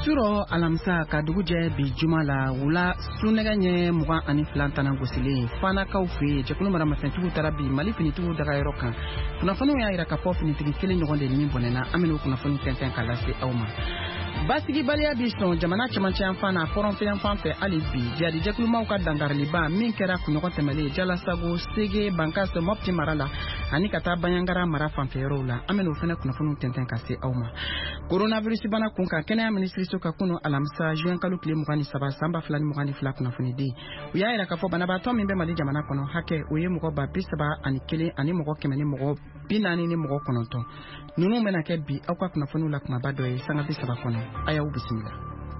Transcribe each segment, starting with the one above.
Suro alamisa ka dugu jɛ bi juma la wula sunɛgɛ ɲɛ 22 tana gosilen fanakaw fɛ jɛkulu maramafɛntigiw taara bi Mali finitigiw dagayɔrɔ kan. Kunnafoniw y'a jira k'a fɔ finitigi kelen ɲɔgɔn de ni bɔnɛna an bɛna o kunnafoni tɛntɛn k'a lase aw ma. Basigibaliya bi sɔn jamana cɛmancɛ yan fan na fɔrɔnfɛ yan fan fɛ hali bi jadi jɛkulumaw ka dangariliba min kɛra kunɲɔgɔn tɛmɛlen Jalasago, Sege, Bankas, Mopti mara la ani ka taa Baɲangara mara fanfɛyɔrɔw la an bɛna o fana kunnafoniw tɛntɛn ka se aw ma. Coronavirus bana kun kan kɛnɛya minisiriso ka kunu alamisa juin kalo tile 23 san 2022 kunnafoni di. U y'a jira k'a fɔ banabaatɔ min bɛ Mali jamana kɔnɔ hakɛ o ye mɔgɔ 31 ani mɔgɔ 100 ni mɔgɔ 40 ni mɔgɔ 9. Ninnu bɛna kɛ bi aw ka kunnafoniw la kumaba dɔ ye sanga 30 kɔnɔ. A y'aw bisimila.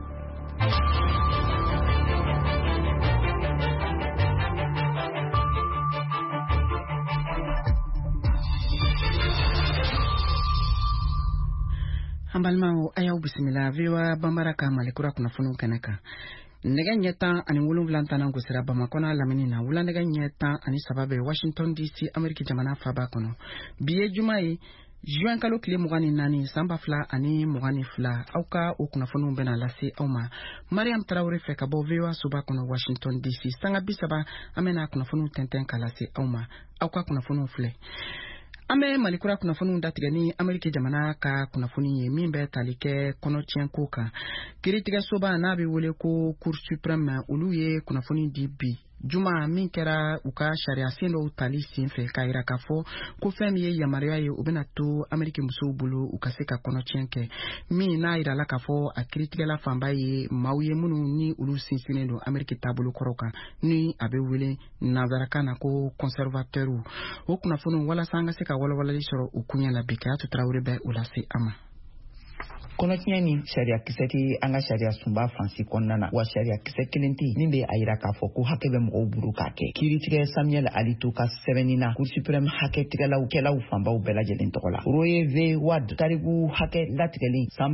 An balimaw a y'aw bisimila VOA Bambara ka Malikura kunnafoniw kɛnɛ kan. Nɛgɛ ɲɛ 10 ani 7 tana gosira Bamakɔ n'a lamini na wula nɛgɛ ɲɛ 10 ani 3 bɛ Washington DC Ameriki jamana faaba kɔnɔ. Bi ye juma ye juin kalo tile 24 san 2022 aw ka o kunnafoniw bɛna lase aw ma. Mariam Tarawele fɛ ka bɔ VOA soba kɔnɔ Washington DC sanga 30 an bɛna kunnafoniw tɛntɛn ka lase aw ma. Aw ka kunnafoniw filɛ. An bɛ Malikura kunnafoniw datigɛ ni Ameriki jamana ka kunnafoni ye min bɛ tali kɛ kɔnɔtiɲɛko kan. Kiiritigɛsoba n'a bɛ wele ko Cour suprême olu ye kunnafoni di bi juma min kɛra u ka sariya sen dɔw tali senfɛ k'a jira k'a fɔ ko fɛn min ye yamaruya ye u bɛna to Ameriki musow bolo u ka se ka kɔnɔtiɲɛ kɛ min n'a jirala k'a fɔ a kiiritigɛla fanba ye maaw ye minnu ni olu sinsinnen don Ameriki taabolo kɔrɔ kan ni a bɛ wele nanzarakan na ko conservateur o kunnafoni walasa an ka se ka walawalali sɔrɔ u kunya la bi Kayatu Tarawele bɛ o lase a ma. Kɔnɔtiɲɛ ni sariya kisɛ tɛ an ka sariya sunba fansi kɔnɔna na wa sariya kisɛ kelen tɛ min bɛ a jira k'a fɔ ko hakɛ bɛ mɔgɔw bolo k'a kɛ kiiritigɛ Samuel Alito ka sɛbɛnni na Cour suprême hakɛtigɛlaw fanbaw bɛɛ lajɛlen tɔgɔ la. Roe V. Wade tariku hakɛ latigɛli san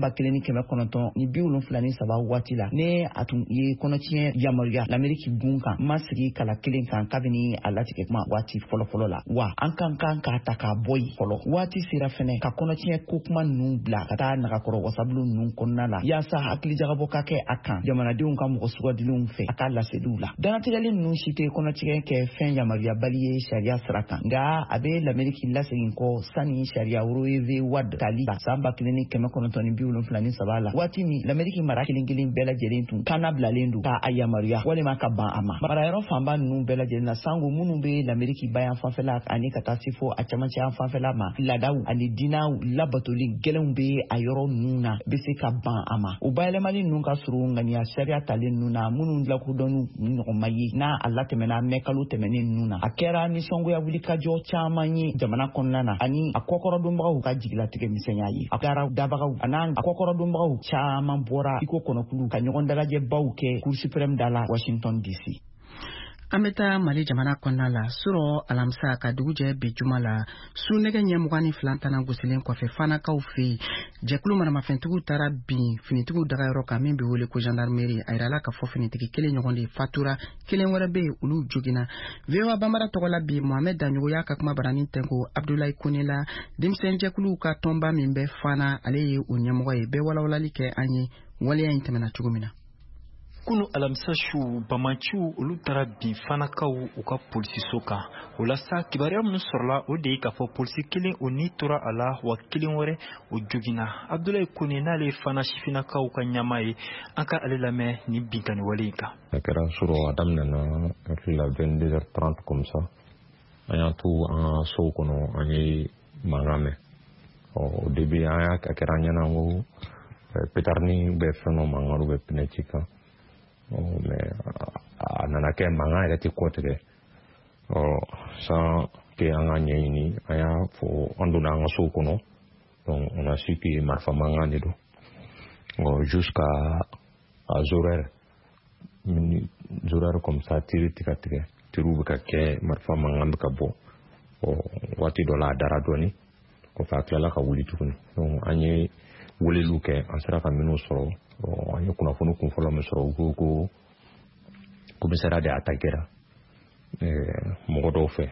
1973 waati la ne a tun ye kɔnɔtiɲɛ yamaruya l'Amérique gun kan ma sigi kala kelen kan kabini a latigɛ kuma waati fɔlɔfɔlɔ la wa an kan k'a ta k'a bɔ yen fɔlɔ waati sera fɛnɛ ka kɔnɔtiɲɛ ko kuma ninnu bila ka taa nagakɔrɔ sabulu ninnu kɔnɔna la yaasa hakili jagabɔ ka kɛ a kan jamanadenw ka mɔgɔ sugadilenw fɛ a ka laseliw la. Danatigɛli ninnu si tɛ kɔnɔtigɛ kɛ fɛn yamaruyabali ye sariya sira kan nka a bɛ l'Amérique lasegin kɔ sani sariya Roe V. Wade tali san 1973 la waati min l'Amérique mara kelen kelen bɛɛ lajɛlen tun kan bilalen don k'a yamaruya walima ka ban a ma. Marayɔrɔ fanba ninnu bɛɛ lajɛlen na sango minnu bɛ l'Amérique bayan fanfɛla ani ka taa se fo a cɛmancɛ yan fanfɛla ma laadaw ani diinaw labatoli gɛlɛnw bɛ a yɔrɔ ninnu na bɛ se ka ban a ma. O bayɛlɛmali ninnu ka surun ŋaniya sariya talen ninnu na minnu lakodɔnnu ɲɔgɔn ma ye n'a a latɛmɛna mɛ kalo tɛmɛnen ninnu na a kɛra nisɔngoya wulikajɔ caman ye jamana kɔnɔna na ani a kɔkɔrɔdonbagaw ka jigilatigɛ misɛnya ye. A kɛra dabagaw ani a kɔkɔrɔdonbagaw caman bɔra iko kɔnɔkulu ka ɲɔgɔn dalajɛbaw kɛ Cour suprême da la Washington DC. An bɛ taa Mali jamana kɔnɔna la sɔrɔ alamisa ka dugu jɛ bi juma la su nɛgɛ ɲɛ 22 tana gosilen kɔfɛ fanakaw fɛ jɛkulu maramafɛntigiw taara bin finitigiw dagayɔrɔ kan min bɛ wele ko gendarmerie a jirala k'a fɔ finitigi kelen ɲɔgɔn de fatura kelen wɛrɛ bɛ yen olu joginna. VOA Bambara tɔgɔ la bi Mohamed Danjogo y'a ka kuma barani tɛnko Abdoulaye Kone la denmisɛn jɛkuluw ka tɔnba min bɛ Fana ale ye o ɲɛmɔgɔ ye bɛɛ walawalali kɛ an ye waleya in tɛmɛna cogo min na. Kunu alamisa su Bamaciw olu taara bin Fanakaw u ka polisiso kan o la sa kibaruya minnu sɔrɔla o de ye k'a fɔ polisi kelen o ni tora a la wa kelen wɛrɛ o joginna. Abdoulaye Kone n'ale Fana sifinakaw ka ɲama ye an ka ale lamɛn ni binkani wale in kan. A kɛra sɔrɔ a daminɛna hakili la 22h30 comme ça an y'a to an ka sow kɔnɔ an ye mankan mɛn au début an y'a kɛra an ɲɛna ko petarni bɛ fɛn dɔ mankan bɛ pinɛci kan. Mais a nana kɛ mankan yɛrɛ tɛ kɔ tigɛ sans que an ka ɲɛɲini an y'a fɔ an donna an ka sow kɔnɔ donc on a su que marifa mankan de don jusqu'à 0h comme ça tiri tigɛ tiriw bɛ ka kɛ marifa mankan bɛ ka bɔ waati dɔ la a dara dɔɔni kɔfɛ a tilala ka wuli tuguni donc an ye weleliw kɛ an sera ka minnu sɔrɔ an ye kunnafoni kun fɔlɔ min sɔrɔ u ko ko commissariat de attaquera mɔgɔ dɔw fɛ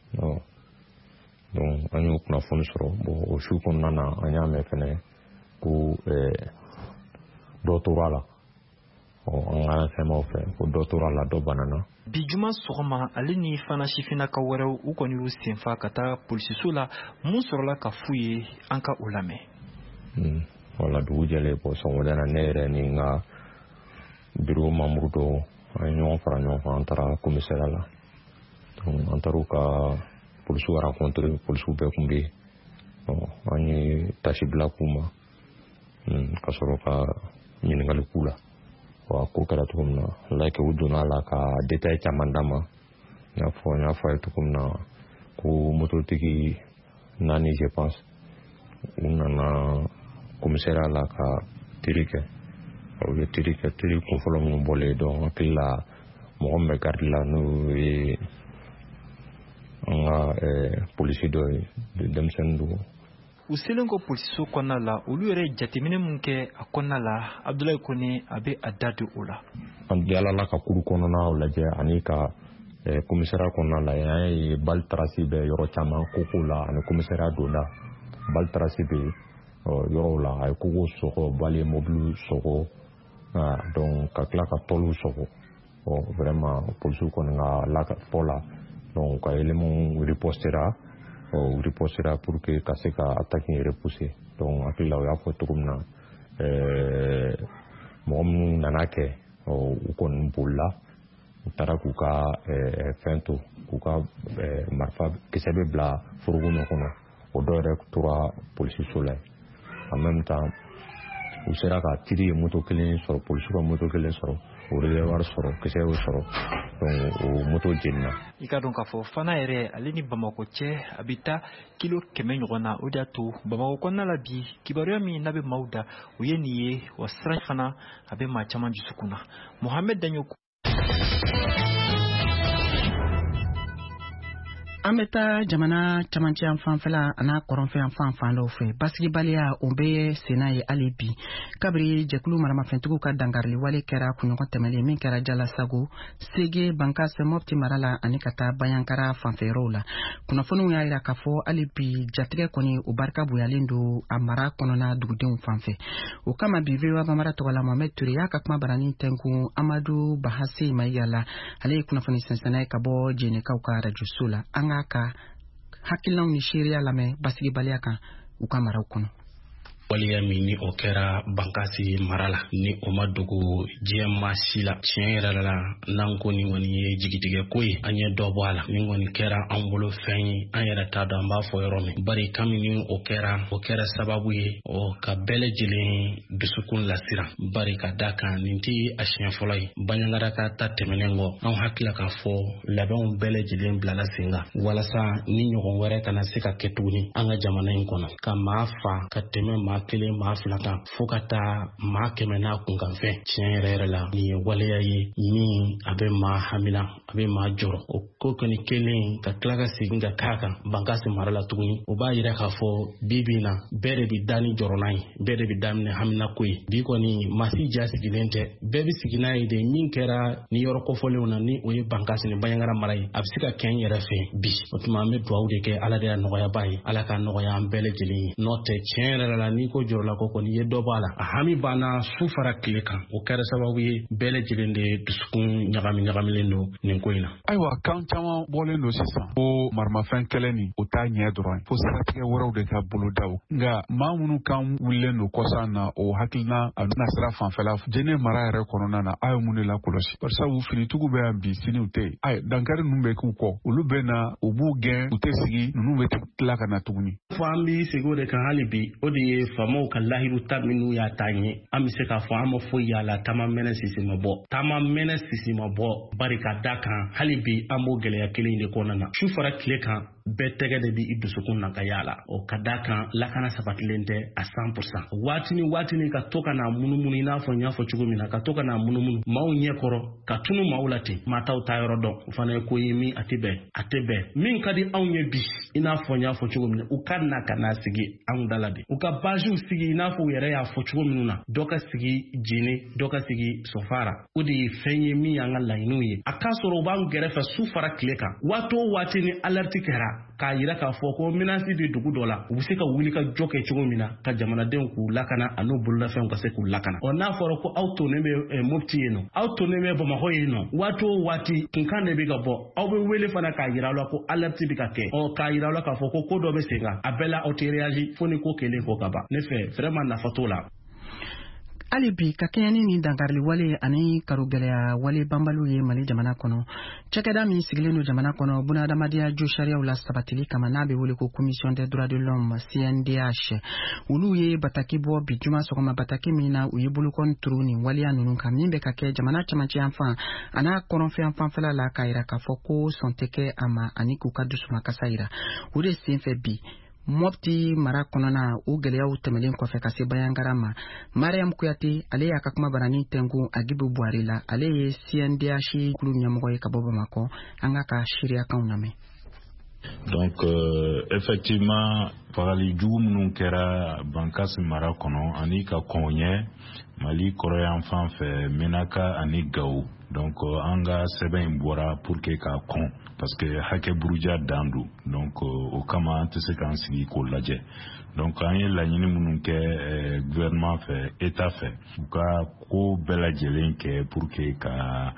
donc an y'o kunnafoni sɔrɔ bon o su kɔnɔna na an y'a mɛn fɛnɛ ko dɔ tora la an ka fɛnmaw fɛ ko dɔ tora la dɔ banana. Bi juma sɔgɔma ale ni fana sifinnaka wɛrɛw u kɔni y'u senfa ka taa polisiso la mun sɔrɔla ka fu ye an ka o lamɛn. Wala dugu jɛlen sɔgɔmada na ne yɛrɛ ni n ka bureau membre dɔw an ye ɲɔgɔn fara ɲɔgɔn kan an taara commissariat la an taara u ka polisiw rencontre polisiw bɛɛ tun bɛ yen an ye tasi bila k'u ma ka sɔrɔ ka ɲininkali k'u la wa ko kɛra cogo min na like u donna la ka détail caman d'a ma n y'a fɔ a ye cogo min na ko mototigi 4 je pense u nana commissariat la ka teri kɛ u ye teri kunfɔlɔ minnu bɔlen donc hakili la mɔgɔ min bɛ garde la n'o ye an ka polisi dɔ ye denmisɛnnin don. U selen ko polisiso kɔnɔna la olu yɛrɛ jateminɛ mun kɛ a kɔnɔna la Abdulaye Kone a bɛ a da don o la. An yalala ka kuru kɔnɔna lajɛ ani ka commissariat kɔnɔna la an ye bal trace bɛ yɔrɔ caman koko la ani commissariat donda bal trace bɛ yɔrɔ la a ye koko sɔgɔ bal ye mobile sɔgɔ donc ka tila ka tɔliw sɔgɔ vraiment polisiw kɔni ka fɔ la donc ka élément ripostera pour que ka se ka attaque repousser donc hakili la o y'a fɔ cogo min na mɔgɔ minnu nana kɛ u kɔni bolila u taara k'u ka fɛn to k'u ka marifa kisɛ bɛ bila foroko min kɔnɔ o dɔ yɛrɛ tora polisiso la en même temps u sera ka tiri ye moto kelen sɔrɔ polisiw ka moto kelen sɔrɔ o reservoir sɔrɔ kisɛ y'o sɔrɔ donc o moto jenina. I ka dɔn k'a fɔ fana yɛrɛ ale ni Bamakɔ cɛ a bɛ taa kilo 100 ɲɔgɔn na o de y'a to Bamakɔ kɔnɔna la bi kibaruya min n'a bɛ maaw da o ye nin ye wa siran fana a bɛ maa caman dusukun na. Mohamed Daɲo. An bɛ taa jamana camancɛ yan fanfɛla an'a kɔrɔnfɛ yan fan dɔw fɛ basigibaliya o bɛ senna ye hali bi kabiri jɛkulu maramafɛntigiw ka dangarili wale kɛra kunɲɔgɔn tɛmɛlen min kɛra Jalasago Sege Bankase Mopti mara la ani ka taa Bayankara fanfɛyɔrɔw la kunnafoniw y'a jira k'a fɔ hali bi jatigɛ kɔni o barika bonyalen don a mara kɔnɔna dugudenw fanfɛ o kama bi VOA Bambara tɔgɔla Mohamed Ture y'a ka kuma barani tɛnkun Amadu Bahase Mayiga la ale ye kunnafoni sɛnsɛnna ye ka bɔ Jɛnɛkaw ka rajoso la an ka hakilinaw ni seereya lamɛn basigibaliya kan u ka maraw kɔnɔ. waliya min ni o kɛra Bankasi mara la ni o ma dogo diɲɛma si la tiɲɛ yɛrɛ la n'an ko ni kɔni ye jigitigɛ ko ye an ye dɔ bɔ a la ni kɔni kɛra an bolo fɛn ye an yɛrɛ t'a dɔn an b'a fɔ yɔrɔ min bari kabini o kɛra sababu ye ka bɛɛ lajɛlen dusukun lasiran bari ka da kan nin tɛ a siɲɛ fɔlɔ ye Bayankara ka ta tɛmɛnen kɔ an hakila k'a fɔ labɛnw bɛɛ lajɛlen bilala sen kan walasa ni ɲɔgɔn wɛrɛ kana se ka kɛ tuguni an ka jamana in kɔnɔ ka maa fa ka tɛmɛ maa kelen maa fila kan fo ka taa maa 100 n'a kunkanfɛn tiɲɛ yɛrɛ la nin ye waleya ye min a bɛ maa hamina a bɛ maa jɔrɔ o ko kɔni kelen ka tila ka segin ka k'a kan Bankasi mara la tuguni o b'a yira k'a fɔ bi na bɛɛ de bɛ da ni jɔrɔna ye bɛɛ de bɛ daminɛ hamina ko ye bi kɔni masi ja sigilen tɛ bɛɛ bɛ sigi n'a ye de min kɛra ni yɔrɔ kɔfɔlenw na ni o ye Bankasi ni Bayankara mara ye a bɛ se ka kɛ n yɛrɛ fɛ bi o tuma an bɛ dugawu de kɛ Ala de y'a nɔgɔyaba ye Ala ka nɔgɔya an bɛɛ lajɛlen ye n'o tɛ tiɲɛ yɛrɛ la ni ko jɔrɔla ko kɔni ye dɔ b'a la a hami banna su fara tile kan o kɛra sababu ye bɛɛ lajɛlen de dusukun ɲagamilen don nin ko in na. Ayiwa kan caman bɔlen don sisan ko maramafɛn kɛlɛ nin o t'a ɲɛ dɔrɔn fo siratigɛ wɛrɛw de ka bolodaw nka maa minnu kan wulilen don kɔsan na o hakilina a bɛna sira fanfɛla jɛnɛ mara yɛrɛ kɔnɔna na a ye mun de la kɔlɔsi barisabu finitigiw bɛ yan bi siniw tɛ yen ayi dankari ninnu bɛ k'u kɔ olu bɛ na u b'u gɛn u tɛ sigi ninnu bɛ tila ka na tuguni. fɔ an b'i sigi o de kan hali bi o de ye faamaw ka lahiru ta minnu y'a ta ɲɛ an bɛ se k'a fɔ an ma foyi y'a la taama mɛnɛ sisi ma bɔ bari ka da kan hali bi an b'o gɛlɛya kelen in de kɔnɔna na su fara tile kan bɛɛ tɛgɛ de bi i dusukun na ka yaala o ka da kan lakana sabatilen tɛ a 100%. waati ni ka to ka na munumunu i n'a fɔ n y'a fɔ cogo min na ka to ka na munumunu maaw ɲɛkɔrɔ ka tunu maaw la ten maa taw ta yɔrɔ dɔn o fana ye ko ye min a tɛ bɛn min ka di anw ye bi i n'a fɔ n y'a fɔ cogo min na u ka na ka na sigi anw da la de u ka baziw sigi i n'a fɔ u yɛrɛ y'a fɔ cogo minnu na dɔ ka sigi Jene dɔ ka sigi Sofara o de ye fɛn ye min y'an ka laɲiniw ye a k'a sɔrɔ u b'an gɛrɛfɛ su fara tile kan waati o waati ni alerte kɛra k'a yira k'a fɔ ko menace bɛ dugu dɔ la u bɛ se ka wuli ka jɔ kɛ cogo min na ka jamanadenw k'u lakana a n'u bololafɛnw ka se k'u lakana n'a fɔra ko aw tonen bɛ Mopti yen nɔ aw tonen bɛ Bamakɔ yen nɔ waati o waati kunkan de bɛ ka bɔ aw bɛ wele fana k'a yira aw la ko alerte bɛ ka kɛ k'a yira aw la k'a fɔ ko dɔ bɛ sen kan a bɛɛ la aw tɛ réagi fo ni ko kelen ko ka ban ne fɛ vraiment nafa t'o la. Ali bi ka kɛɲɛni ni dankarili wale ani karogɛlɛya wale banbaliw ye Mali jamana kɔnɔ cɛkɛda min sigilen don jamana kɔnɔ bunahadamadenya jo sariyaw la sabatili kama n'a bɛ wele ko Commission des droits de l'homme CNDH olu ye bataki bɔ bi juma sɔgɔma bataki min na u ye bolokɔni turu nin waleya ninnu kan min bɛ ka kɛ jamana cɛmancɛ yan fan a n'a kɔrɔnfɛn fanfɛla la k'a yira k'a fɔ ko sɔn tɛ kɛ a ma ani k'u ka dusumakasa yira o de senfɛ bi Mopti mara kɔnɔna o gɛlɛyaw tɛmɛlen kɔfɛ ka se Bayangara ma Mariam Kuyate ale y'a ka kuma barani tɛnku Agibu Buhari la ale ye CNDH kulu ɲɛmɔgɔ ye ka bɔ Bamakɔ an ka sariyakanw lamɛn. Donc effectivement fagali jugu minnu kɛra Bankasi mara kɔnɔ ani ka kɔnɲɛ Mali kɔrɔyan fan fɛ Menaka ani Gawo donc an ka sɛbɛn in bɔra pour que ka kɔn parce que hakɛ buruja dan don donc o kama an tɛ se k'an sigi k'o lajɛ donc an ye laɲini minnu kɛ gouvernement fɛ état fɛ u ka ko bɛɛ lajɛlen kɛ pour que ka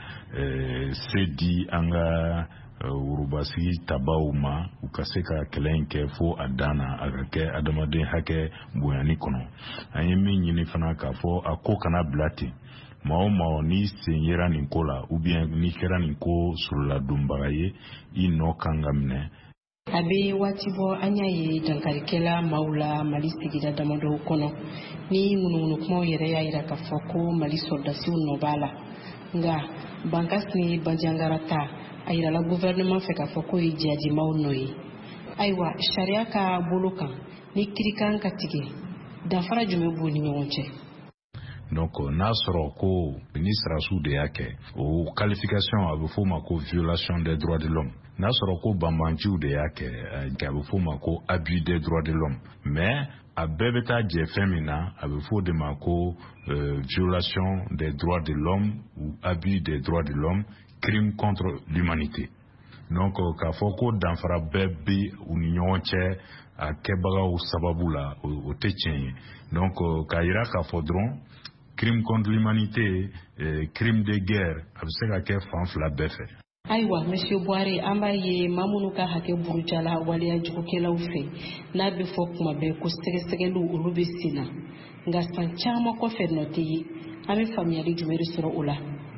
se di an ka urubasigi tabaw ma u ka se ka kɛlɛ in kɛ fo a dan na a ka kɛ adamaden hakɛ bonyani kɔnɔ an ye min ɲini fana k'a fɔ a ko kana bila ten maa o maa ni sen yera nin ko la ou bien ni kɛra nin ko soroladonbaga ye i nɔ kan ka minɛ. A bɛ waati bɔ an y'a ye dankarikɛla maaw la Mali sigida damadɔw kɔnɔ ni ŋunuŋunu kumaw yɛrɛ y'a yira k'a fɔ ko Mali sɔrdasiw nɔ b'a la nka Bankasi ni Bandiagara ta a yirala gouvernement fɛ k'a fɔ ko ye jihadimaw nɔ ye ayiwa sariya ka bolo kan ni kiri kan ka tigɛ danfara jumɛn b'u ni ɲɔgɔn cɛ. Donc n'a sɔrɔ ko ni sirasiw de y'a kɛ o qualification a bɛ f'o ma ko violation des droits de l'homme n'a sɔrɔ ko banbanjiw de y'a kɛ a bɛ f'o ma ko abus des droits de l'homme mais a bɛɛ bɛ taa jɛ fɛn min na a bɛ f'o de ma ko violation des droits de l'homme ou abus des droits de l'homme crime contre l'humanité donc k'a fɔ ko danfara bɛɛ bɛ u ni ɲɔgɔn cɛ a kɛbagaw sababu la o tɛ tiɲɛ ye donc k'a yira k'a fɔ dɔrɔn crime contre l'humanité crime de guerre a bɛ se ka kɛ fan fila bɛɛ fɛ. Ayiwa monsieur Buhari an b'a ye maa minnu ka hakɛ burujala waleya jugukɛlaw fɛ n'a bɛ fɔ kuma bɛɛ ko sɛgɛsɛgɛliw olu bɛ sen na nka san caman kɔfɛ nɔ tɛ ye an bɛ faamuyali jumɛn de sɔrɔ o la.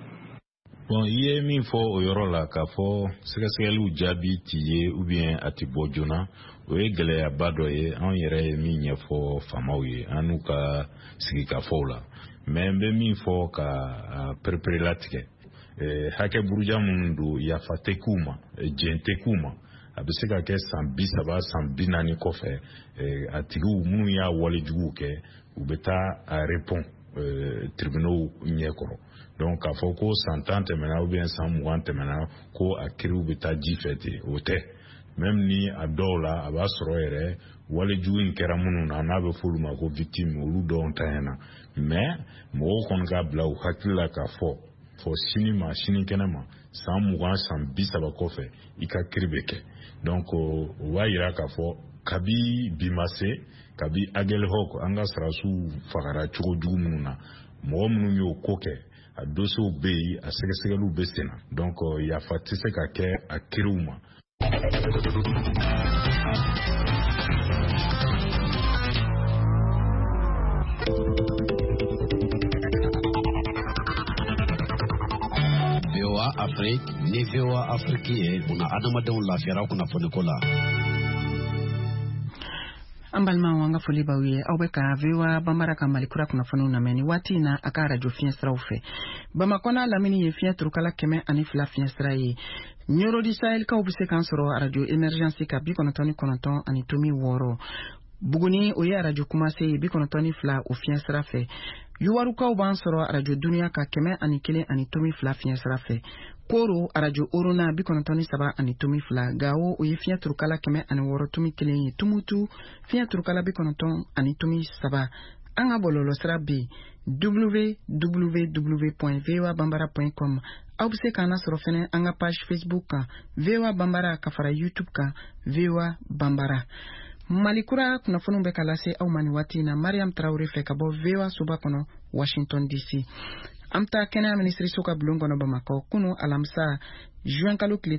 Bon, i ye min fɔ o yɔrɔ la k'a fɔ sɛgɛsɛgɛliw jaabi t'i ye ou bien a tɛ bɔ joona o ye gɛlɛyaba dɔ ye an yɛrɛ ye min ɲɛfɔ faamaw ye an n'u ka sigikafɔw la mais n bɛ min fɔ ka perepere latigɛ hakɛ buruja minnu don yafa tɛ k'u ma jɛn tɛ k'u ma a bɛ se ka kɛ san 30 san 40 kɔfɛ a tigiw minnu y'a walejuguw kɛ u bɛ taa a répond tribunaux ɲɛkɔrɔ donc k'a fɔ ko san 10 tɛmɛna ou bien san 20 tɛmɛna ko a kiriw bɛ taa ji fɛ ten o tɛ même ni a dɔw la a b'a sɔrɔ yɛrɛ walejugu in kɛra minnu na n'a bɛ f'olu ma ko victime olu dɔw ntanyana mais mɔgɔw kɔni k'a bila u hakili la k'a fɔ sini ma sini kɛnɛ ma san 20 san 30 kɔfɛ i ka kiri bɛ kɛ donc o b'a yira k'a fɔ kabi bi ma se kabi Aguelhok an ka sirasiw fagara cogo jugu minnu na mɔgɔ minnu y'o ko kɛ a dossiers bɛ yen a sɛgɛsɛgɛliw bɛ sen na donc yafa tɛ se ka kɛ a kiriw ma. VOA Afrique ni VOA Afrique ye buna adamadenw lafiyara kunnafoniko la. An balimaw an ka foli b'aw ye aw bɛ ka VOA Bambara ka Malikura kunnafoniw lamɛn ni waati in na a ka radio fiɲɛ siraw fɛ Bamakɔ n'a lamini ye fiɲɛ turukala 102 fiɲɛ sira ye Ɲorodi Sahel kaw bɛ se k'an sɔrɔ radio Emergence ka 99.6 Buguni o ye radio Kumase ye 92 o fiɲɛ sira fɛ Yuwarukaw b'an sɔrɔ radio Dunuya ka 101.2 fiɲɛ sira fɛ Koro radio Orona 93.2 Gao o ye fiɲɛ turukala 106.1 ye Tumutu fiɲɛ turukala 93 an ka bɔlɔlɔ sira bɛ www.voabambara.com aw be se k'an sɔrɔ fɛnɛ an ka page Facebook kan VOA Bambara ka fara YouTube kan VOA Bambara. Malikura kunnafoniw bɛ ka lase aw ma ni waati na Mariam Traoré fɛ ka bɔ VOA soba kɔnɔ Washington DC. Amta kɛnɛya minisiriso ka bulon kɔnɔ Bamakɔ kunu alamisa juin kalo tile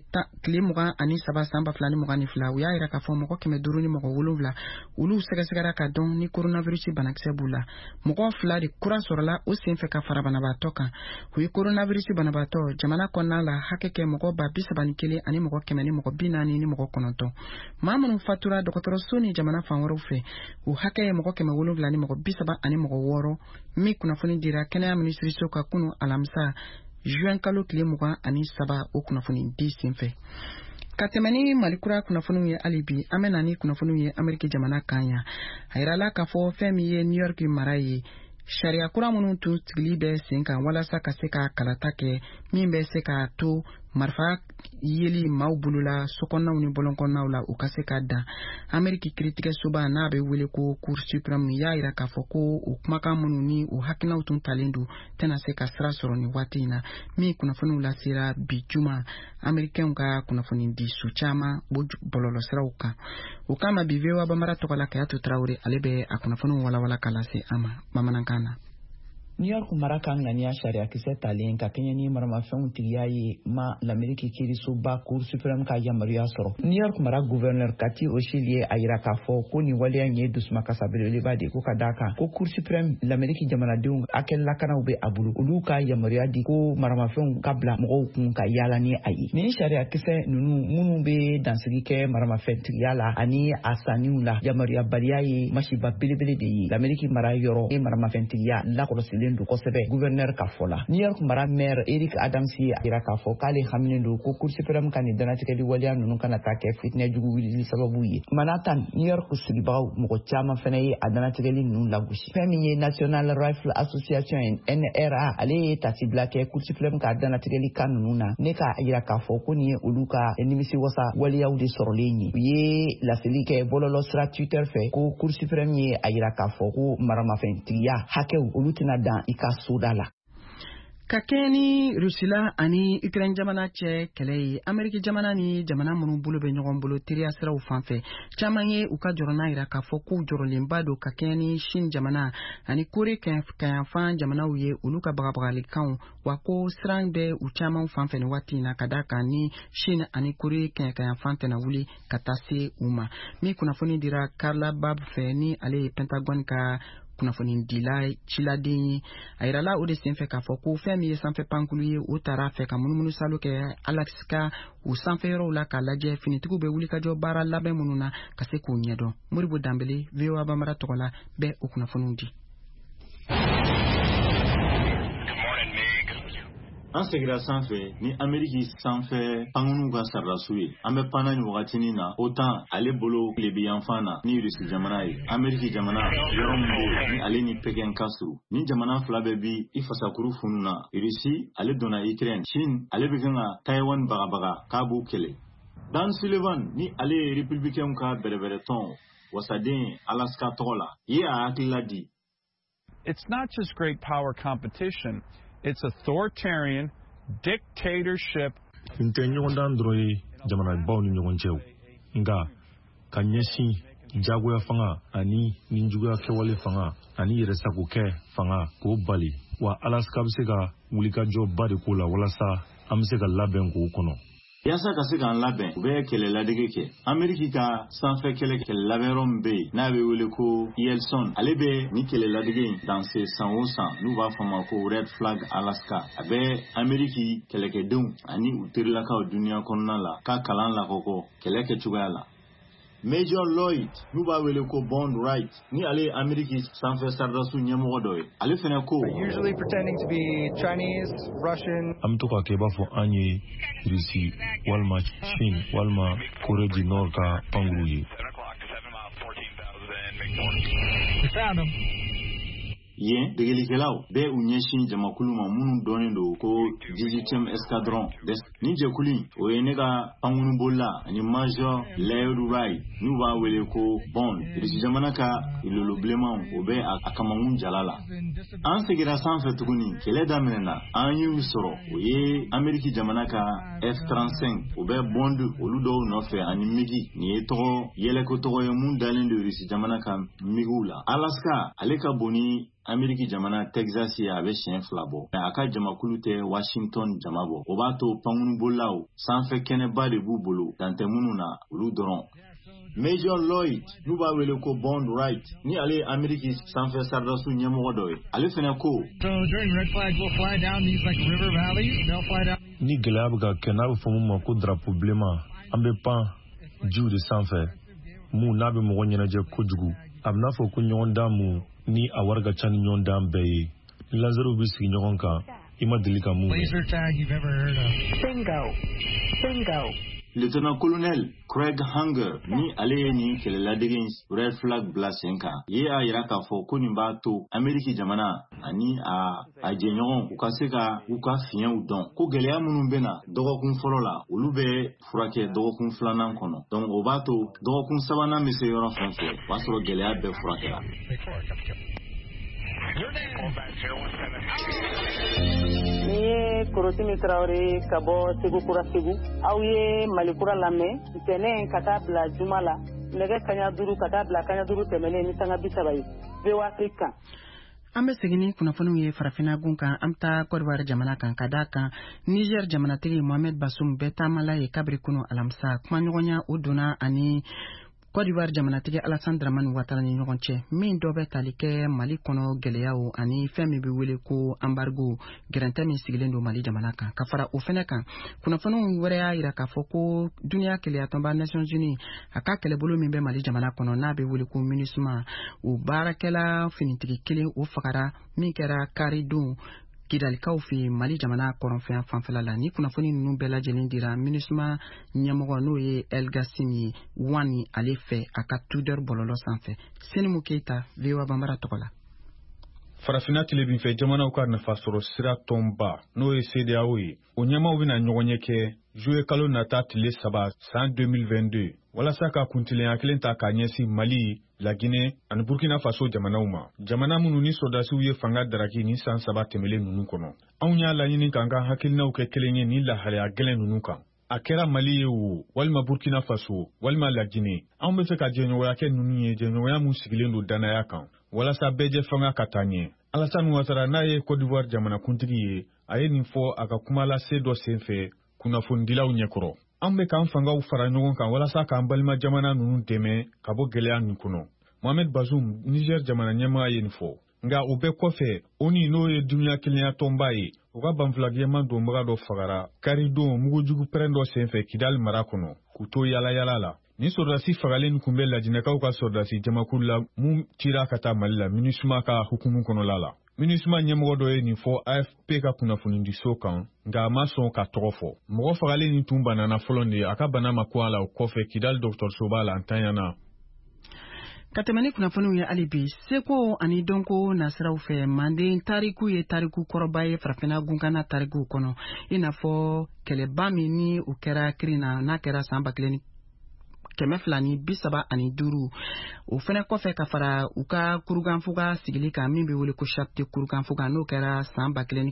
27 san 2022 u y'a yira k'a fɔ mɔgɔ 500 ni mɔgɔ 7 olu sɛgɛsɛgɛra ka dɔn ni coronavirus banakisɛ b'u la. Mɔgɔ 2 de kura sɔrɔla o senfɛ ka fara banabaatɔ kan. U ye coronavirus banabaatɔ jamana kɔnɔna la hakɛ kɛ mɔgɔ 31 ani mɔgɔ 100 ni mɔgɔ 40 ni mɔgɔ 9. Maa minnu fatura dɔgɔtɔrɔso ni jamana fan wɛrɛw fɛ u hakɛ ye mɔgɔ 700 ni mɔgɔ 30 ani mɔgɔ 6 min kunnafoni dira kɛnɛya minisiriso ka kunu alamisa juin kalo tile 27 o kunnafoni di senfɛ. Ka tɛmɛni Malikura kunnafoniw ye hali bi an bɛna ni kunnafoniw ye Ameriki jamana kan yan. A yirala k'a fɔ fɛn min ye New York mara ye sariya kura minnu tun sigili bɛ sen kan walasa ka se ka kalata kɛ min bɛ se ka to marifa yeli maaw bolola sokɔnɔnaw ni bɔlɔnkɔnɔnaw la u ka se ka dan. Ameriki kiiritigɛsoba n'a bɛ wele ko Cour suprême y'a yira k'a fɔ ko o kumakan minnu ni o hakilinaw tun talen don tɛna se ka sira sɔrɔ ni waati in na min kunnafoniw lasera bi juma Amerikɛnw ka kunnafoni di su caman bɔlɔlɔsiraw kan. O kama bi VOA Bambara tɔgɔ la Kayatu Traoré ale bɛ a kunnafoniw walawala ka lase an ma bamanankan na. New York mara kan ŋaniya sariya kisɛ talen ka kɛɲɛ ni maramafɛnw tigiya ye ma l'Amérique kiirisoba Cour suprême ka yamaruya sɔrɔ. New York mara gouverneur Cathy Hochul ye a yira k'a fɔ ko nin waleya ye dusumakasa belebeleba de ko ka d'a kan ko Cour suprême l'Amérique jamanadenw hakɛ lakanaw bɛ a bolo olu ka yamaruya di ko maramafɛnw ka bila mɔgɔw kun ka yaala ni a ye. Nin sariya kisɛ ninnu minnu bɛ dansigi kɛ maramafɛn tigiya la ani a sanniw la yamaruyabaliya ye masiba belebele de ye. L'Amérique mara yɔrɔ ye maramafɛn tigiya lakɔlɔsilen do kosɛbɛ gouverneur ka fɔ la. New York mara maire Eric Adams ye a yira k'a fɔ k'ale haminen do ko Cour suprême ka nin danatigɛli waleya ninnu kana taa kɛ fitinɛ jugu wulili sababu ye. Manhattan New York sigibagaw mɔgɔ caman fana ye a danatigɛli ninnu lagosi. Fɛn min ye National Rifle Association NRA ale ye tasibila kɛ Cour suprême ka danatigɛli kan ninnu na ne k'a yira k'a fɔ ko nin ye olu ka nimisiwasa waleyaw de sɔrɔlen ye. U ye laseli kɛ bɔlɔlɔ sira Twitter fɛ ko Cour suprême ye a yira k'a fɔ ko maramafɛntigiya hakɛw olu tɛna dan i ka soda la. Ka kɛɲɛ ni Rusila ani Ukraine jamana cɛ kɛlɛ ye Ameriki jamana ni jamana minnu bolo bɛ ɲɔgɔn bolo teriya siraw fanfɛ caman ye u ka jɔrɔna yira k'a fɔ k'u jɔrɔlenba don ka kɛɲɛ ni Chine jamana ani Kore kayanfan jamanaw ye olu ka bagabagalikanw wa ko siran bɛ u caman fanfɛ ni waati in na ka da kan ni Chine ani Kore kayanfan tɛna wuli ka taa se u ma. Min kunnafoni dira Carla Babb fɛ ni ale ye Pentagon ka kunnafoni dila ciladen ye a yirala o de senfɛ k'a fɔ ko fɛn min ye sanfɛ pankulu ye o taara fɛ ka munumunu salo kɛ Alaska u sanfɛ yɔrɔw la k'a lajɛ finitigiw bɛ wulikajɔ baara labɛn minnu na ka se k'u ɲɛdɔn. Moribo Danbele VOA Bambara tɔgɔ la bɛ o kunnafoniw di. An segira sanfɛ ni Ameriki sanfɛ pankunu ka sarasiw ye. An bɛ panna ni wagatinin na OTAN ale bolo tile bi yanfan na ni Rusi jamana ye. Ameriki jamana yɔrɔ min bɛ ni ale ni Pekɛn ka surun. Ni jamana fila bɛ bi i fasakuru funu na. Rusi ale donna Ukraine. Chine ale bɛ kan ka Taiwan bagabaga k'a b'u kɛlɛ. Dan Sullivan ni ale ye républicainw ka bɛrɛbɛrɛ tɔn wasaden Alaska tɔgɔ la. Ye a hakilila di. It's not just great power competition. It's authoritarian dictatorship. Inte ɲɔgɔn dan dɔrɔn ye jamanabaw ni ɲɔgɔn cɛw nka ka ɲɛsin jagoya fanga ani ninjuguya kɛwale fanga ani yɛrɛsagokɛ fanga k'o bali wa Alaska bɛ se ka wulikajɔba de k'o la walasa an bɛ se ka labɛn k'o kɔnɔ. Yasa ka se k'an labɛn u bɛ kɛlɛ ladege kɛ. Ameriki ka sanfɛ kɛlɛ labɛnyɔrɔ min bɛ yen n'a bɛ wele ko Yeltsin ale bɛ ni kɛlɛ ladege in danse san o san n'u b'a fɔ ma ko Red Flag Alaska. A bɛ Ameriki kɛlɛkɛdenw ani u terilakaw duniya kɔnɔna la ka kalan lakɔkɔ kɛlɛ kɛcogoya la. Major Lloyd n'u b'a wele ko Bond Wright ni ale Ameriki sanfɛ sardasu ɲɛmɔgɔ dɔ ye. Ale fɛnɛ ko usually pretending to be Chinese, Russian. An bɛ to k'a kɛ i b'a fɔ an ye Rusi walima Chine walima Corée du Nord ka pankuru ye. We found him. yen degelikelaw be u ɲɛsin jamakulu ma minnu dɔnnen don ko 18e escadron ni jɛkulu o ye ne ka pankunubolila ani major Laird Wright n'u b'a wele ko Bond irisi jamana ka ilolo bilenmanw o bɛ a kamakun jala la. An segira sanfɛ tuguni kɛlɛ daminɛna an y'u sɔrɔ o ye Ameriki jamana ka F-35 o bɛ Bond olu dɔw nɔfɛ ani migi ni ye tɔgɔ yɛlɛko tɔgɔ ye mun dalen don irisi jamana ka migiw la. Alaska ale ka bon ni Ameriki jamana Texas ye a bɛ siɲɛ 2 bɔ a ka jamakulu tɛ Washington jama bɔ o b'a to pankunubolaw sanfɛ kɛnɛba de b'u bolo dantɛ minnu na olu dɔrɔn. Major Lloyd n'u b'a wele ko Bond Wright ni ale ye Ameriki sanfɛ sardasu ɲɛmɔgɔ dɔ ye ale fɛnɛ ko ni gɛlɛya bɛ ka kɛ n'a bɛ fɔ mun ma ko drapeau bilenman an bɛ pan jiw de sanfɛ mun n'a bɛ mɔgɔ ɲɛnajɛ kojugu a bɛ n'a fɔ ko ɲɔgɔndan mun ni a wari ka ca ni ɲɔgɔndan bɛɛ ye ni lazɛriw bɛ sigi ɲɔgɔn kan i ma deli ka mun Lieutenant Colonel Craig Hunger ni ale ye nin kɛlɛladege Red Flag bila sen kan ye a yira k'a fɔ ko nin b'a to Ameriki jamana ani a jɛɲɔgɔn u ka se ka u ka fiɲɛw dɔn ko gɛlɛya minnu bɛna dɔgɔkun fɔlɔ la olu bɛ furakɛ dɔgɔkun 2nan kɔnɔ donc o b'a to dɔgɔkun 3nan bɛ se yɔrɔ fɛn fɛ o b'a sɔrɔ gɛlɛya bɛɛ furakɛla. Ni ye Korosimi Traoré ka bɔ Segu Kura Segu aw ye Malikura lamɛn ntɛnɛn ka taa bila juma la nɛgɛ kaɲa 5 ka taa bila kaɲa 5 tɛmɛnen ni sanga 30 ye VOA Afrique. An bɛ segin ni kunnafoniw ye farafinna gun kan an bɛ taa Côte d'Ivoire jamana kan ka d'a kan Niger jamanatigi Mohamed Bazoum bɛɛ taamala ye kabiri kunu alamisa kumaɲɔgɔnya o donna ani Côte d'Ivoire jamanatigi Alassane Dramane Ouattara ni ɲɔgɔn cɛ min dɔ bɛ tali kɛ Mali kɔnɔ gɛlɛyaw ani fɛn min bɛ wele ko embargo gɛrɛntɛ min sigilen don Mali jamana kan ka fara o fɛnɛ kan kunnafoniw wɛrɛ y'a yira k'a fɔ ko duniya keleyatɔnba Nations Unies a ka kɛlɛbolo min bɛ Mali jamana kɔnɔ n'a bɛ wele ko MINUSMA o baarakɛla finitigi kelen o fagara min kɛra karidon Kidalikaw fɛ Mali jamana kɔrɔnfɛn fanfɛla la ni kunnafoni ninnu bɛɛ lajɛlen dira MINUSMA ɲɛmɔgɔ n'o ye El Gassimi Wani ale fɛ a ka Twitter bɔlɔlɔ sanfɛ Senimu Keita VOA Bambara tɔgɔ la. Farafinna tilebinfɛ jamanaw ka nafa sɔrɔ sira tɔnba n'o ye CEDEAO ye o ɲɛmaw bɛna ɲɔgɔn ɲɛ kɛ juillet kalo nata tile 3 san 2022 walasa ka kuntilenya kelen ta k'a ɲɛsin Mali, La Guinée ani Burkina Faso jamanaw ma jamana minnu ni sɔrdasiw ye fanga daraki ni san 3 tɛmɛlen ninnu kɔnɔ anw y'a laɲini k'an ka hakilinaw kɛ kelen ye ni lahalaya gɛlɛn ninnu kan a kɛra Mali ye o walima Burkina Faso walima La Guinée anw bɛ fɛ ka jɛɲɔgɔnya kɛ ninnu ye jɛɲɔgɔnya mun sigilen don danaya kan walasa bɛɛ jɛ fanga ka taa ɲɛ Alassane Ouattara n'a ye Côte d'Ivoire jamanakuntigi ye a ye nin fɔ a ka kuma lase dɔ senfɛ kunnafonidilaw ɲɛkɔrɔ an bɛ k'an fangaw fara ɲɔgɔn kan walasa k'an balima jamana ninnu dɛmɛ ka bɔ gɛlɛya nin kɔnɔ Mohamed Bazoum Niger jamana ɲɛmaa ye nin fɔ nka o bɛɛ kɔfɛ ONU n'o ye duniya kelenya tɔnba ye u ka banfulagɛman donbaga dɔ fagara karidon mugujugu pɛrɛn dɔ senfɛ Kidal mara kɔnɔ k'u to yaala la ni sɔrdasi fagalen kun bɛ lajinɛkaw ka sɔrdasi jamakulu la mun cira ka taa Mali la MINUSMA ka hukumu kɔnɔla la MINUSMA ɲɛmɔgɔ dɔ ye nin fɔ AFP ka kunnafonidiso kan nka a ma sɔn ka tɔgɔ fɔ mɔgɔ fagalen nin tun banana fɔlɔ de a ka bana ma ko a la o kɔfɛ Kidal dɔgɔtɔrɔsoba la ntanyana ka tɛmɛ ni kunnafoniw ye hali bi seko ani dɔnko nasiraw fɛ Manden tariku ye tariku kɔrɔba ye farafinna gunkana tarikuw kɔnɔ i n'a fɔ kɛlɛba min ni o kɛra kirin na n'a kɛra san 2,235 o fɛnɛ kɔfɛ ka fara u ka kurukanfuga sigili kan min bɛ wele ko charte kurukanfuga n'o kɛra san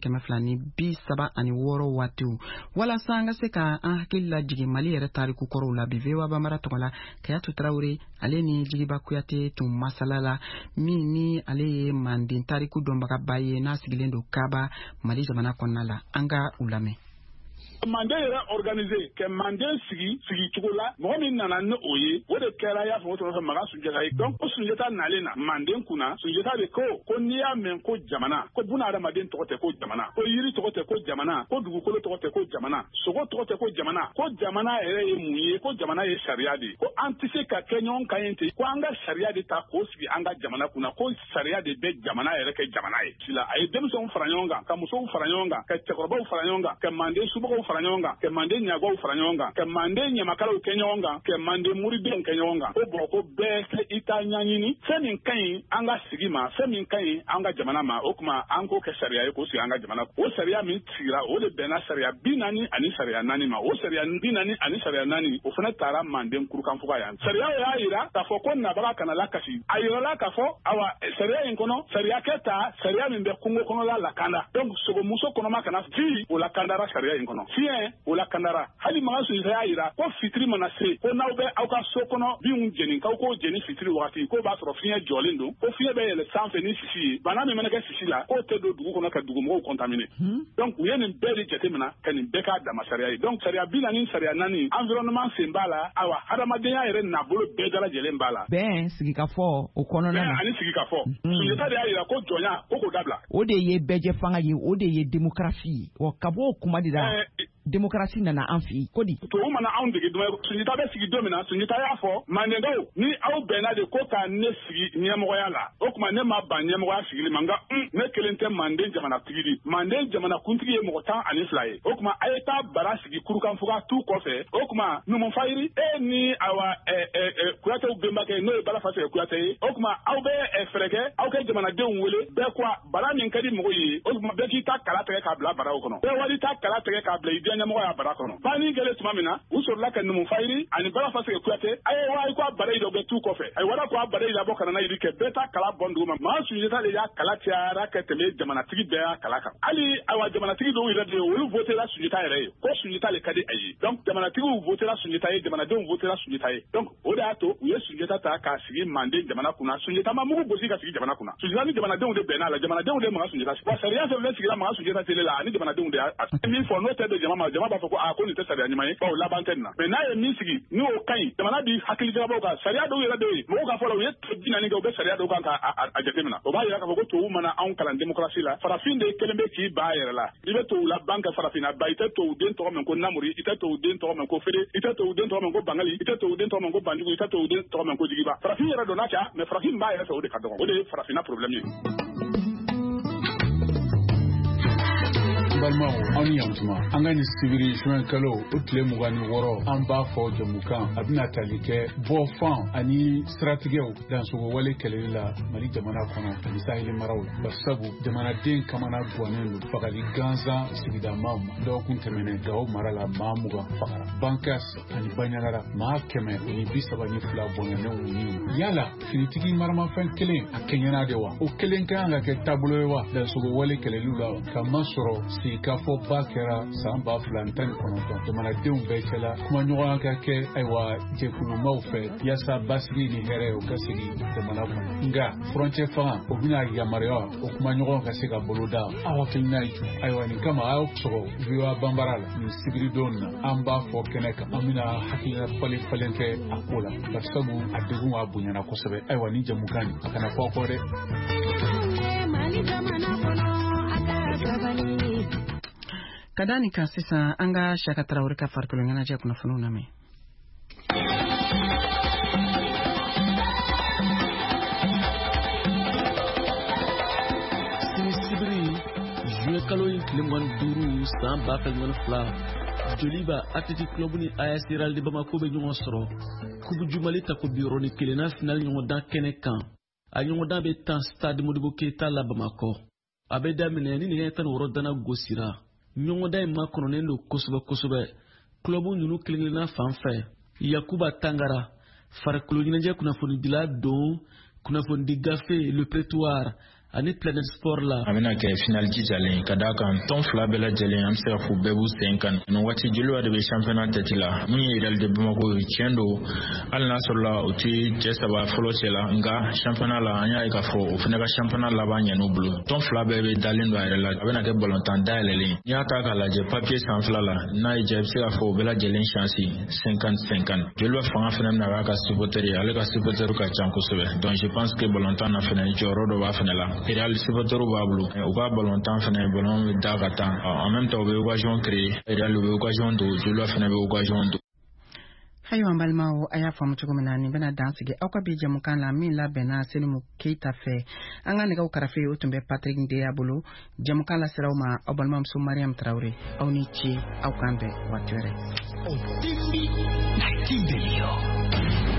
1,236 waatiw walasa an ka se ka an hakili lajigin Mali yɛrɛ tariku kɔrɔw la bi VOA Bambara tɔgɔ la Kayatu Traoré ale ni Jigiba Kuyate tun masala la min ni ale ye Manden tariku dɔnbagaba ye n'a sigilen don Kaba Mali jamana kɔnɔna la an ka u lamɛn. Manden yɛrɛ organisé ka Manden sigi cogo la mɔgɔ min nana ni o ye o de kɛra y'a fɔ o tɔgɔ Maga Sunjata ye donc o Sunjata nalen na Manden kunna Sunjata de ko n'i y'a mɛn ko jamana ko buna adamaden tɔgɔ tɛ ko jamana ko yiri tɔgɔ tɛ ko jamana ko dugukolo tɔgɔ tɛ ko jamana sogo tɔgɔ tɛ ko jamana yɛrɛ ye mun ye ko jamana ye sariya de ko an tɛ se ka kɛ ɲɔgɔn kan yen ten ko an ka sariya de ta k'o sigi an ka jamana kunna ko sariya de bɛ jamana yɛrɛ kɛ jamana ye sila a ye denmisɛnw fara ɲɔgɔn kan ka musow fara ɲɔgɔn kan ka cɛkɔrɔbaw fara ɲɔgɔn kan ka Manden subagaw faranyonga ke mande nyago faranyonga ke mande nyamakala kenyonga ke mande muriden kenyonga o boko be ke itanya nyini femin kan anga sigima femin kan anga jamana ma o kuma anko ke sharia ko si anga jamana o sharia min tira o le bena sharia binani ani sharia nani ma o sharia binani ani sharia nani o fana tara mande kurukan fuka ya sharia ya ira ta fo ko na baka kana la kasi ayira la ka fo awa sharia en kono sharia keta sharia min be kungo kono la kanda donc sogo muso kono ma kana fi o la kandara sharia en kono fi o la kandara hali ma su ya ira ko fitri mana se ko na be au ka so kono bi un jeni ka ko jeni fitri wakati ko ba so fi jolindo ko fi be le sanfe ni sisi bana me menaka sisi la ko te do dugu kono ka dugu mo contaminé donc u yeni beri jetemina kan beka da sharia donc sharia binani sharia nani environnement sembala awa hadamadenya yere na bolo be dala jele mbala ben sigi ka fo o kono na ani sigi ka fo sunjata de ayira ko jonya ko dabla o de ye beje fanga ye o de ye démocratie o kabo kuma dida démocratie nana anfi kodi to o mana an dege dum sunjata be sigi domina sunjata ya fo manengo ni aw bena de ko ka ne sigi nyemoya la o kuma ne ma ba nyemoya sigi manga ne kelente mande jamana tigidi mande jamana kuntigi ye mo tan ani flaye o kuma ayeta bara sigi kurukan fuka tu ko fe o kuma numu fayiri ni awa kuyate bemba ke no bala fase kuyate o kuma aw be frege aw ke jamana de wele be kwa bara min kadi mo yi o kuma be ki ta kala tege ka bla bara o kono be wali ta kala tege ka bla idenya mo ya bara kono bani gele tuma mina usor la kan numu fayiri ani bala fase kuyate ay wa ko bara ido be tu ko fe ay wala ko bara ida bo kana na yidi ke beta kala bondu ma su yeta le ya kala tiara ke teme jamana tigi be ya kala ka ali awa jamana tigi do ira de wolu voter la sunjita ere ko sunjita le kadi ayi donc jamana tigi voter la sunjita ye jamana de voter la sunjita ye donc o da to u ye sunjata ta ka sigi mande jamana kuna sunjata ma mugu gosi ka sigi jamana kuna sunjata ni jamana de bena la jamana de ma sunjata wa sharia se le sigi la ma sunjata tele la ni jamana de mi fo no te de jamana ba ko ko ni te sharia ni mai ko la banten na me na ye mi sigi ni o kai jamana bi hakili jaba ka sharia do ira de mo ka fo la ye dina ni ga be sharia do kan ka a jetemina o ba ya ka ko to mana an kalan demokrasi la farafin de kelembe ki ba yere la ibe to la banka farafina ba ite to den to men ko namuri ite to den to men ko fede ite to den to men ko bangali ite to den to men ko banjugu ite to den to men ko jigiba farafin yere do na cha mais farafin ba yere so de ka do o de farafina problème yi balmaw an yantuma an ka nin sibiri juin kalo o tile 26 an b'a fɔ jamukan a bɛna tali kɛ bɔfan ani siratigɛw dansogo wale kɛlɛli la mali jamana kɔnɔ ani saheli maraw la basabu jamanaden kamana guwanen don fagali gansan sigida maaw ma dɔgɔkun tɛmɛnɛ gawo mara la maa 20 fagara bankas ani baɲagara maa 132 bɔnɛnɛw ni yala finitigi maramafɛn kelen a kɛɲɛna de wa o kelen ka kan ka kɛ taabolo ye wa dansogo wale kɛlɛliw la ka masɔrɔ ka fɔ ba kɛra san 2019 jamanadenw bɛɛ cɛla kumaɲɔgɔnya ka kɛ ayiwa jɛkulumaw fɛ yaasa basigi ni hɛrɛ o ka sigi jamana kɔnɔ nka furancɛ fanga o bɛna yamaruya o kumaɲɔgɔn ka se ka boloda aw hakilina ye ju ayiwa nin kama aw sɔgɔ VOA Bambara la nin sibiridon na an b'a fɔ kɛnɛ kan an bɛna hakilina falen kɛ a ko la barisabu a degun a bonyana kosɛbɛ ayiwa ni jamukan nin a kana fɔ kɔ dɛ kadani ka sisan an ka Shaka Tarawele ka farikolo ɲɛnajɛ kunnafoniw lamɛn. Sibiri juin kalo in tile 25 san 2022 Joliba Athletic Club ni AS Real de Bamako bɛ ɲɔgɔn sɔrɔ Coupe du Mali tako biyɔrɔ ni kelenna final ɲɔgɔndan kɛnɛ kan a ɲɔgɔndan bɛ tan Stade Modibo Keita la Bamako a bɛ daminɛ ni nɛgɛ 16 dana gosira ɲɔgɔndan in ma kɔnɔnen don kosɛbɛ club ninnu kelenkelenna fan fɛ Yakuba Tangara farikolo ɲɛnajɛ kunnafonidila don kunnafonidi gafe le prétoire ani Planet Sport la a bɛna kɛ final jijalen ka d'a kan tɔn fila bɛɛ lajɛlen an bɛ se ka fɔ bɛɛ b'u sen kan nin waati jeliw de bɛ championnat tɛti la min ye Real de Bamako ye tiɲɛ don hali n'a sɔrɔla o tɛ cɛ saba fɔlɔ cɛ la nka championnat la an y'a ye k'a fɔ o fana ka championnat laban ɲɛn'u bolo tɔn fila bɛɛ bɛ dalen don a yɛrɛ la a bɛna kɛ balontan dayɛlɛlen n'i y'a ta k'a lajɛ papier sanfɛla la n'a y'i diya i bɛ se k'a fɔ o bɛɛ lajɛlen chance 50-50 jeliw fanga fana bɛna k'a ka supporter ye ale ka supporter ka ca kosɛbɛ donc je pense que balontan na fana jɔyɔrɔ dɔ b'a fana la Real supporter b'a bolo u ka balontan fana ballon bɛ da ka taa en même temps u bɛ occasion créer Real bɛ occasion don jeliw fana bɛ occasion don Ayo an balimaw a y'a faamu cogo min na nin bɛna dansigi aw ka bi jɛmukan la min labɛnna Senimu Keita fɛ. An ka nɛgɛw karafe o tun bɛ Patrick Ndeya bolo. Jɛmukan la siraw ma aw balimamuso Mariam Traoré. Aw ni ce aw kan bɛn waati wɛrɛ.